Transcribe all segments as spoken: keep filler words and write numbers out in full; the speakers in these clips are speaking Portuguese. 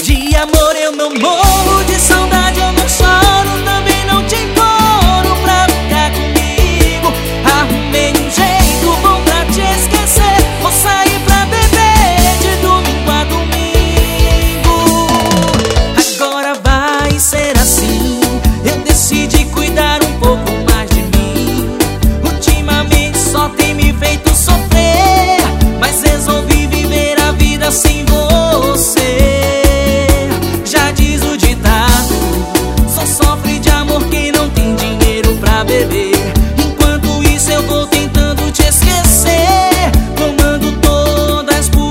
De amor eu não morro, de saudade eu não choro, também não te imploro pra ficar comigo. Arrumei um jeito bom pra te esquecer, vou sair pra beber de domingo a domingo. Agora vai ser assim, eu decidi cuidar um pouco mais de mim. Ultimamente só tem me feito sofrer, mas resolvi viver a vida sem você. Já diz o ditado, só sofre de amor quem não tem dinheiro pra beber. Enquanto isso eu vou tentando te esquecer, tomando todas por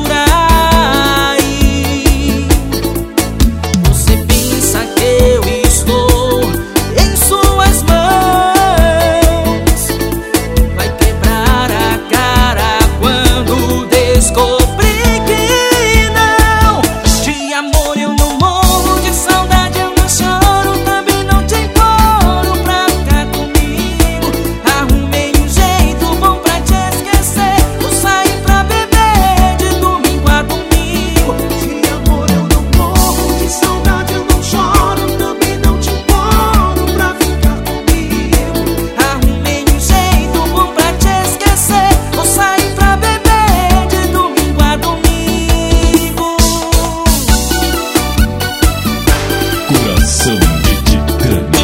aí. Você pensa que eu estou em suas mãos, vai quebrar a cara quando descobrir que não. De amor eu não morro, de saudade eu não choro, também não te imploro pra ficar comigo. Arrumei um jeito bom pra te esquecer, vou sair pra beber de domingo a domingo. De amor eu não morro, de saudade eu não choro, também não te imploro pra ficar comigo. Arrumei um jeito bom pra te esquecer, vou sair pra beber de domingo a domingo. Coração de Titã.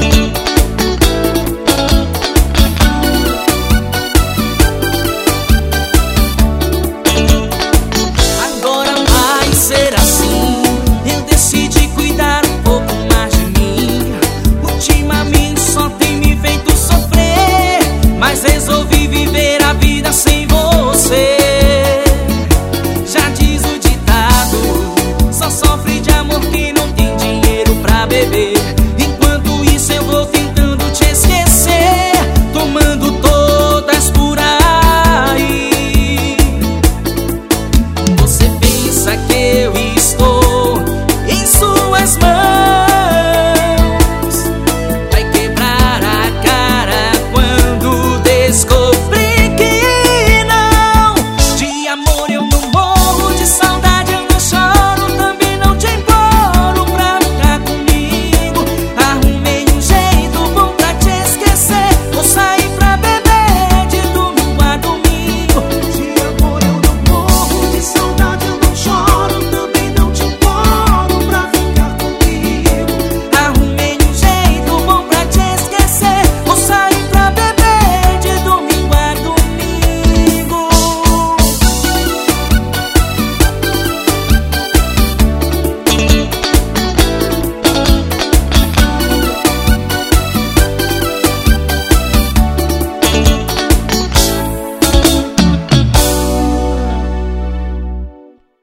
Agora vai ser assim, eu decidi cuidar um pouco mais de mim. Ultimamente só tem me feito sofrer, mas resolvi viver a vida sem você. Já diz o ditado, só sofre de amor quem não tem dinheiro pra beber. Enquanto isso eu vou tentando te esquecer, tomando